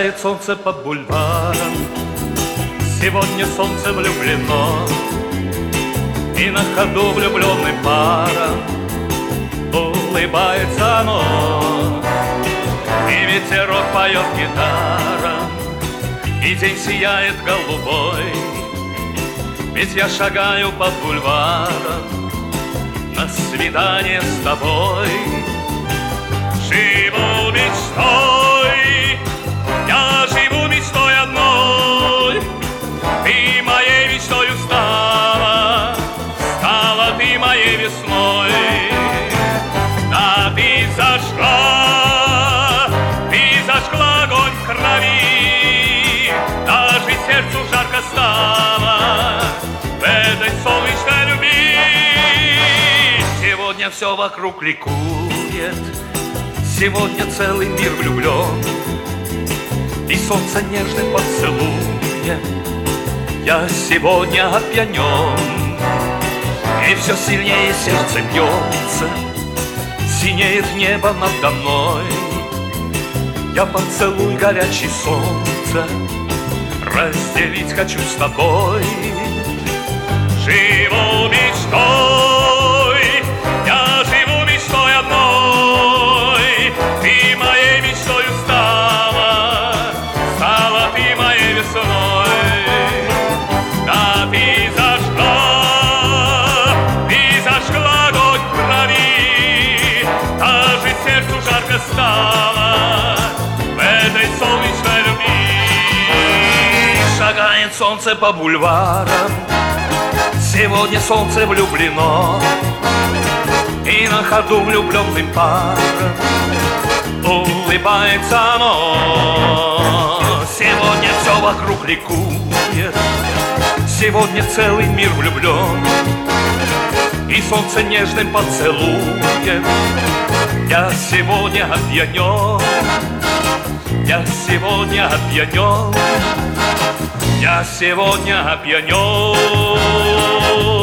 Шагает солнце по бульварам, сегодня солнце влюблено, и на ходу влюбленным парам улыбается оно. И ветерок поет гитарам, и день сияет голубой, ведь я шагаю по бульварам на свидание с тобой. Живу мечтой, я живу мечтой одной. Ты моей мечтою стала, стала ты моей весной. Да ты зажгла огонь в крови, даже сердцу жарко стало в этой солнечной любви. Сегодня все вокруг ликует, сегодня целый мир влюблен, и солнце нежным поцелуем я сегодня опьянен. И все сильнее сердце бьется, синеет небо надо мной. Я поцелуй горячий солнце разделить хочу с тобой. Живу мечтой, я живу мечтой одной. Ты моей мечтою стала, стала ты моей весной. Да ты зажгла огонь в крови, даже сердцу жарко стало в этой солнечной любви. Шагает солнце по бульварам, сегодня солнце влюблено, и на ходу влюбленным парам улыбается оно. Сегодня все вокруг ликует, сегодня целый мир влюблен, и солнце нежным поцелуем я сегодня опьянен. Я сегодня опьянен, я сегодня опьянен.